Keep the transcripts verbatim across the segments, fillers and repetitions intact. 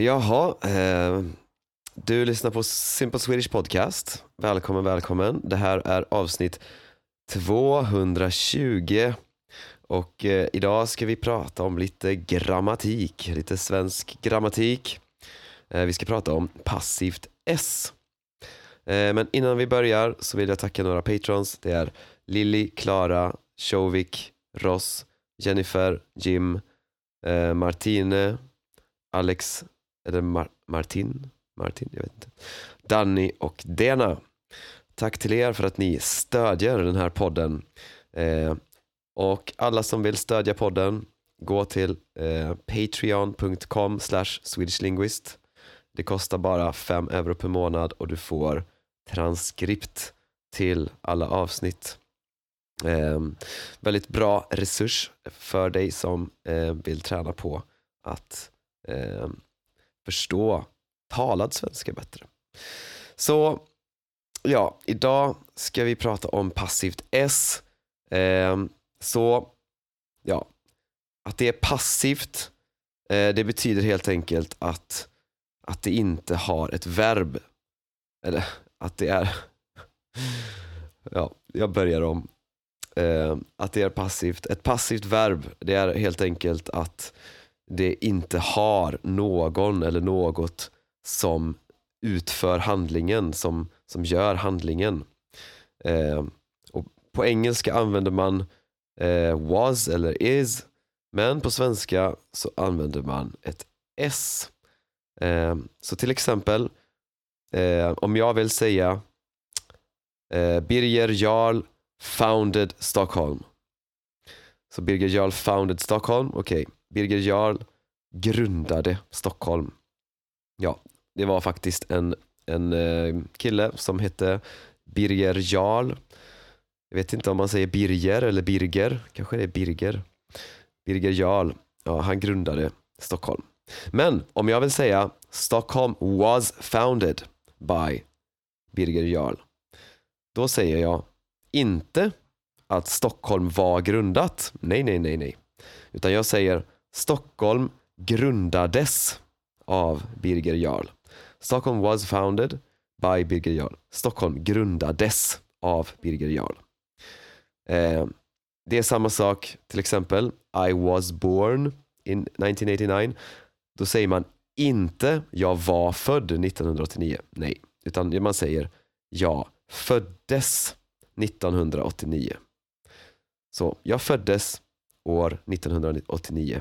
Jaha, eh, du lyssnar på Simple Swedish Podcast. Välkommen, välkommen. Det här är avsnitt tvåhundratjugo och eh, idag ska vi prata om lite grammatik, lite svensk grammatik. Eh, vi ska prata om passivt S. Eh, men innan vi börjar så vill jag tacka några patrons. Det är Lilly, Klara, Shovik, Ross, Jennifer, Jim, eh, Martine, Alex, eller Mar- Martin, Martin, jag vet inte, Danny och Dena. Tack till er för att ni stödjer den här podden. Eh, och alla som vill stödja podden, gå till eh, patreon dot com slash swedishlinguist. Det kostar bara fem euro per månad och du får transkript till alla avsnitt. Eh, väldigt bra resurs för dig som eh, vill träna på att eh, förstå talad svenska bättre. Så ja, idag ska vi prata om passivt S. Eh, så ja, att det är passivt, eh, det betyder helt enkelt att, att det inte har ett verb. Eller att det är ja, jag börjar om. Eh, att det är passivt. Ett passivt verb, det är helt enkelt att det inte har någon eller något som utför handlingen, som, som gör handlingen. Eh, och på engelska använder man eh, was eller is, men på svenska så använder man ett S. Eh, så till exempel eh, om jag vill säga eh, Birger Jarl founded Stockholm. Så Birger Jarl founded Stockholm, okej. Okay. Birger Jarl grundade Stockholm. Ja, det var faktiskt en, en eh, kille som hette Birger Jarl. Jag vet inte om man säger Birger eller Birger. Kanske det är Birger. Birger Jarl, ja, han grundade Stockholm. Men om jag vill säga Stockholm was founded by Birger Jarl, då säger jag inte att Stockholm var grundat. Nej, nej, nej, nej. Utan jag säger Stockholm grundades av Birger Jarl. Stockholm was founded by Birger Jarl. Stockholm grundades av Birger Jarl. Eh, det är samma sak, till exempel I was born in nineteen eighty-nine. Då säger man inte jag var född nittonhundraåttionio. Nej, utan man säger jag föddes nittonhundraåttionio. Så jag föddes år nittonhundraåttionio.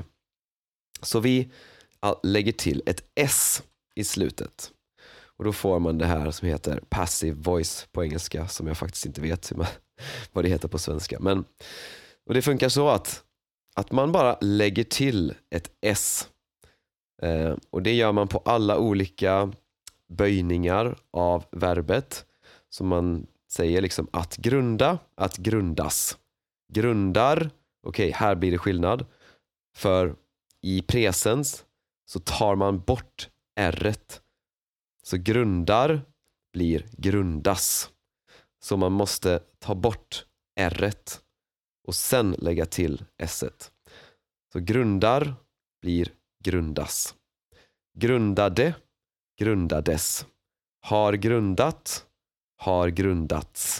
Så vi lägger till ett S i slutet. Och då får man det här som heter passive voice på engelska, som jag faktiskt inte vet hur man, vad det heter på svenska. Men, och det funkar så att, att man bara lägger till ett S. Eh, och det gör man på alla olika böjningar av verbet. Som man säger liksom att grunda, att grundas. Grundar, okej, okay, här blir det skillnad. För i presens så tar man bort R-et. Så grundar blir grundas. Så man måste ta bort R-et och sen lägga till S-et. Så grundar blir grundas. Grundade, grundades. Har grundat, har grundats.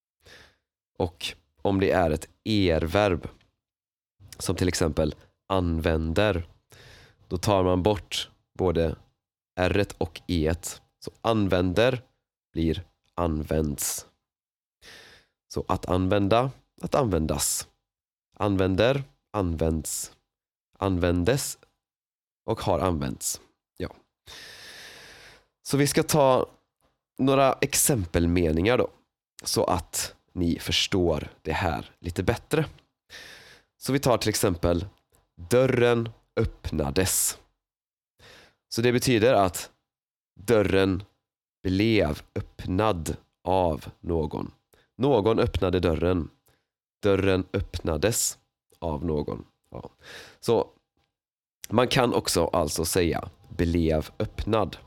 Och om det är ett er-verb, som till exempel använder, då tar man bort både R-et och e-et. Så använder blir används. Så att använda, att användas. Använder, används. Användes och har använts. Ja. Så vi ska ta några exempelmeningar då, så att ni förstår det här lite bättre. Så vi tar till exempel dörren öppnades. Så det betyder att dörren blev öppnad av någon. Någon öppnade dörren. Dörren öppnades av någon. Ja. Så man kan också alltså säga blev öppnad.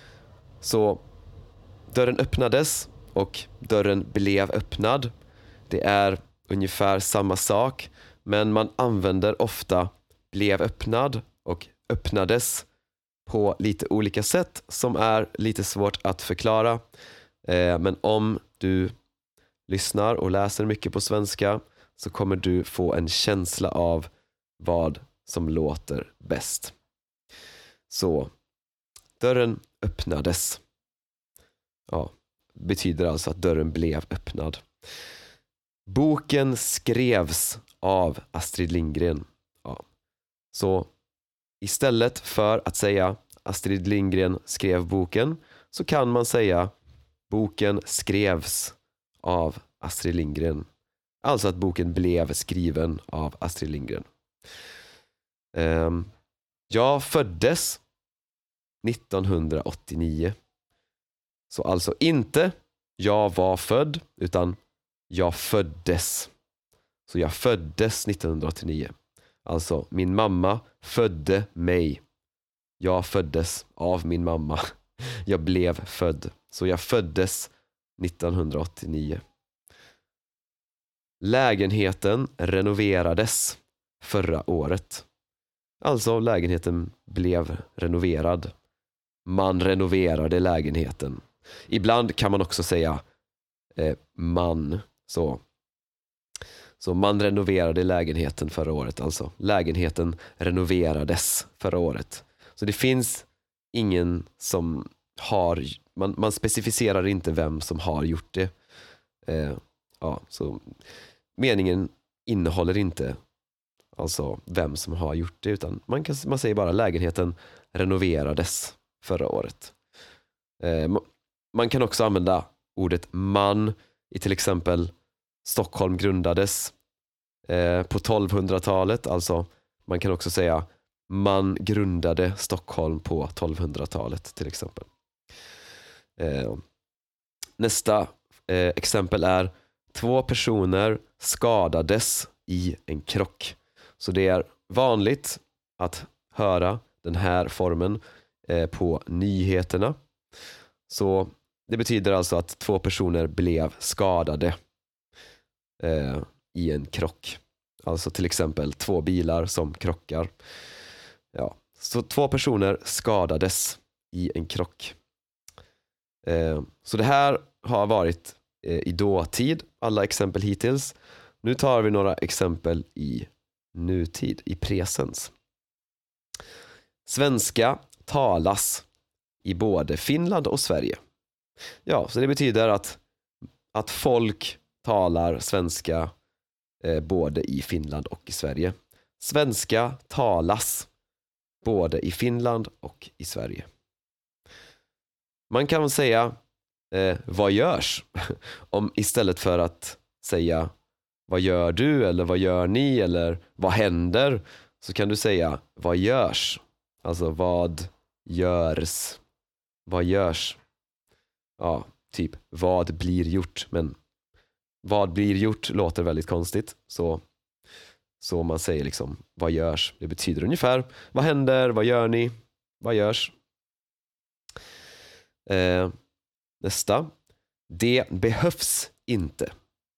Så dörren öppnades och dörren blev öppnad. Det är ungefär samma sak, men man använder ofta blev öppnad och öppnades på lite olika sätt som är lite svårt att förklara. Eh, men om du lyssnar och läser mycket på svenska så kommer du få en känsla av vad som låter bäst. Så dörren öppnades. Ja, betyder alltså att dörren blev öppnad. Boken skrevs av Astrid Lindgren. Ja. Så istället för att säga Astrid Lindgren skrev boken så kan man säga boken skrevs av Astrid Lindgren. Alltså att boken blev skriven av Astrid Lindgren. Um, jag föddes nittonhundraåttionio. Så alltså inte jag var född utan jag föddes. Så jag föddes nittonhundraåttionio. Alltså min mamma födde mig. Jag föddes av min mamma. Jag blev född. Så jag föddes nittonhundraåttionio. Lägenheten renoverades förra året. Alltså lägenheten blev renoverad. Man renoverade lägenheten. Ibland kan man också säga eh, man. Så. Så man renoverade lägenheten förra året. Alltså lägenheten renoverades förra året. Så det finns ingen som har, man, man specificerar inte vem som har gjort det. Eh, ja, så meningen innehåller inte alltså vem som har gjort det, utan man, kan, man säger bara lägenheten renoverades förra året. Eh, man kan också använda ordet man i till exempel Stockholm grundades eh, på tolvhundratalet. Alltså man kan också säga man grundade Stockholm på tolvhundratalet till exempel. Eh, nästa eh, exempel är två personer skadades i en krock. Så det är vanligt att höra den här formen eh, på nyheterna. Så det betyder alltså att två personer blev skadade eh, i en krock. Alltså till exempel två bilar som krockar. Ja. Så två personer skadades i en krock. Eh, så det här har varit eh, i dåtid, alla exempel hittills. Nu tar vi några exempel i nutid, i presens. Svenska talas i både Finland och Sverige. Ja, så det betyder att, att folk talar svenska eh, både i Finland och i Sverige. Svenska talas både i Finland och i Sverige. Man kan säga eh, vad görs om istället för att säga vad gör du eller vad gör ni eller vad händer, så kan du säga vad görs. Alltså vad görs. Vad görs. Ja, typ vad blir gjort, men vad blir gjort låter väldigt konstigt, så så man säger liksom vad görs. Det betyder ungefär vad händer, vad gör ni, vad görs. Eh, nästa. Det behövs inte.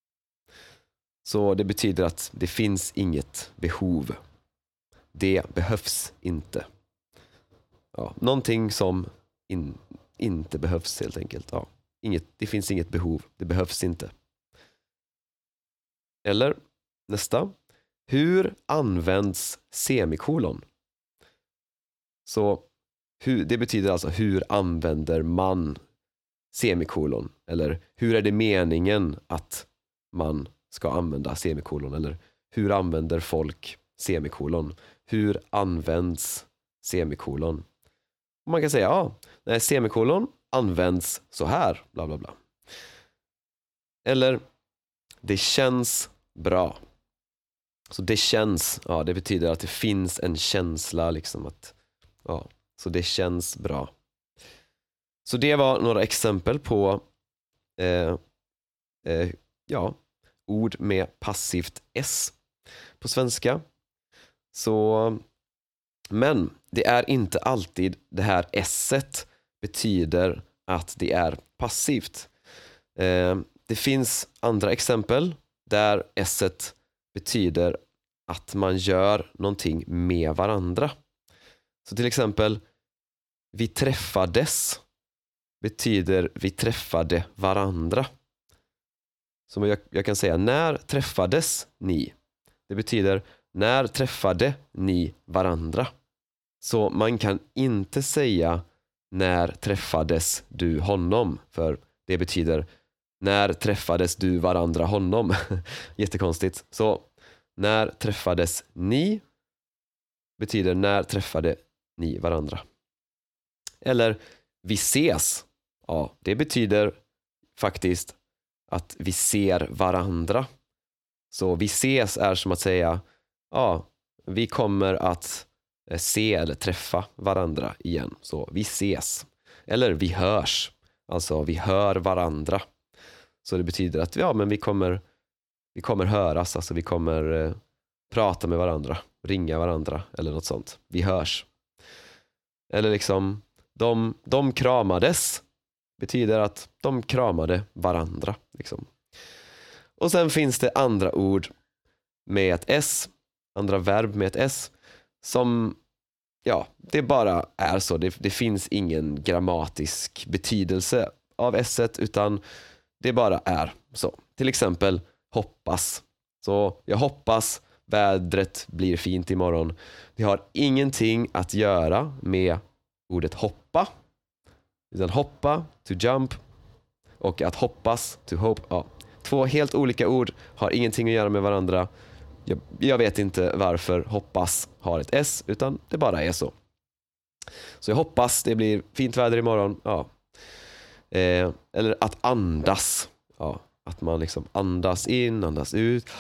Så det betyder att det finns inget behov. Det behövs inte. Ja, någonting som in, inte behövs helt enkelt. Ja, inget, det finns inget behov. Det behövs inte. Eller nästa. Hur används semikolon? Så hur, det betyder alltså hur använder man semikolon? Eller hur är det meningen att man ska använda semikolon? Eller hur använder folk semikolon? Hur används semikolon? Och man kan säga, ja, nej, semikolon används så här, bla bla bla. Eller det känns bra. Så det känns, ja, det betyder att det finns en känsla liksom att, ja, så det känns bra. Så det var några exempel på eh, eh, ja, ord med passivt s på svenska. Så, men det är inte alltid det här s-et betyder att det är passivt. Eh, det finns andra exempel där s-et betyder att man gör någonting med varandra. Så till exempel vi träffades betyder vi träffade varandra. Så jag, jag kan säga när träffades ni? Det betyder när träffade ni varandra? Så man kan inte säga när träffades du honom? För det betyder när träffades du varandra honom? Jättekonstigt. Så när träffades ni betyder när träffade ni varandra. Eller vi ses. Ja, det betyder faktiskt att vi ser varandra. Så vi ses är som att säga ja, vi kommer att se eller träffa varandra igen. Så vi ses. Eller vi hörs. Alltså vi hör varandra. Så det betyder att ja, men vi kommer vi kommer höras, alltså vi kommer eh, prata med varandra, ringa varandra eller något sånt. Vi hörs. Eller liksom de, de kramades betyder att de kramade varandra liksom. Och sen finns det andra ord med ett S, andra verb med ett S som ja, det bara är så. Det, det finns ingen grammatisk betydelse av S-et utan det bara är så. Till exempel hoppas. Så jag hoppas vädret blir fint imorgon. Det har ingenting att göra med ordet hoppa. Utan hoppa, to jump, och att hoppas, to hope. Ja. Två helt olika ord, har ingenting att göra med varandra. Jag, jag vet inte varför hoppas har ett S, utan det bara är så. Så jag hoppas det blir fint väder imorgon. Ja. Eh, eller att andas. Ja. Att man liksom andas in, andas ut.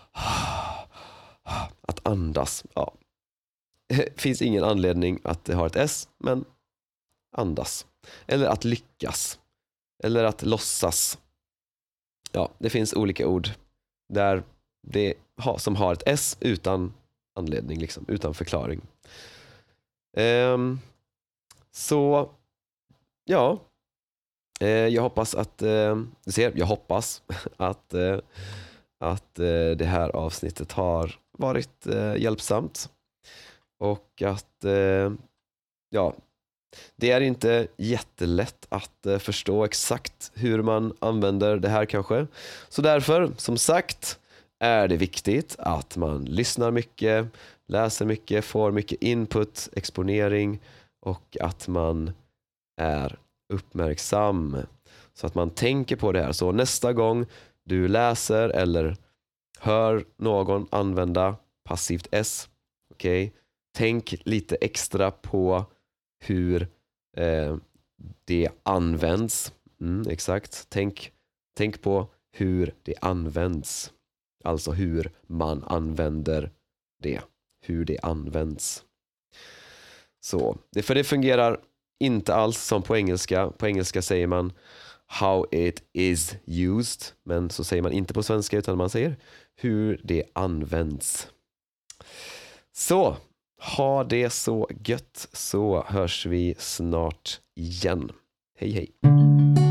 Att andas. Ja. Det finns ingen anledning att det har ett S, men andas. Eller att lyckas. Eller att låtsas. Ja, det finns olika ord där det har, som har ett S utan anledning, liksom, utan förklaring. Um, så ja, uh, jag hoppas att uh, du ser, jag hoppas att, uh, att uh, det här avsnittet har varit uh, hjälpsamt och att uh, ja, det är inte jättelätt att uh, förstå exakt hur man använder det här kanske. Så därför, som sagt, är det viktigt att man lyssnar mycket, läser mycket, får mycket input, exponering och att man är uppmärksam så att man tänker på det här. Så nästa gång du läser eller hör någon använda passivt S, okej, okay, tänk lite extra på hur eh, det används. Mm, exakt. Tänk, tänk på hur det används. Alltså hur man använder det. Hur det används. Så, det, för det fungerar inte alls som på engelska. På engelska säger man how it is used. Men så säger man inte på svenska utan man säger hur det används. Så, ha det så gött så hörs vi snart igen. Hej hej!